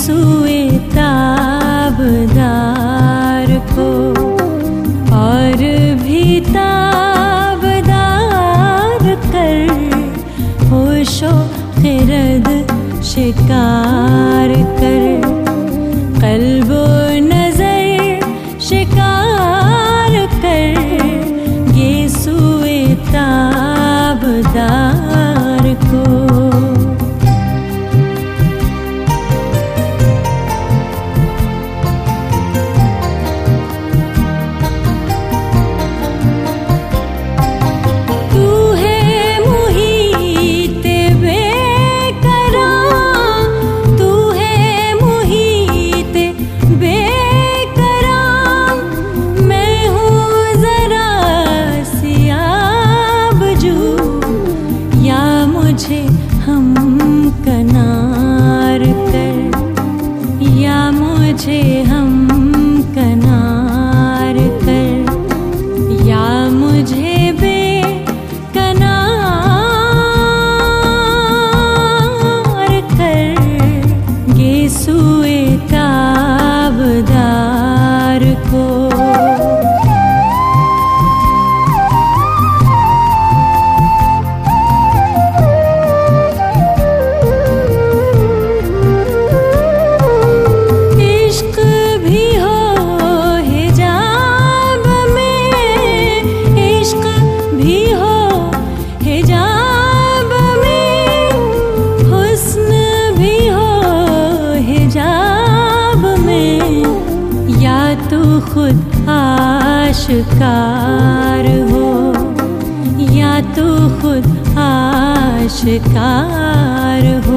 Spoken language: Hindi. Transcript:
यीशुए ताबदार को और भी ताबदार कर, होशो खिरद शिकार कर, कल्बो नजर शिकार कर, यीशुए ताबदार को। मुझे हम कनार कर, या मुझे हम कनार कर, या मुझे बेकनार कर, यीशुए ताबदार को। तू खुद आशिकार हो, या तू खुद आशिकार हो।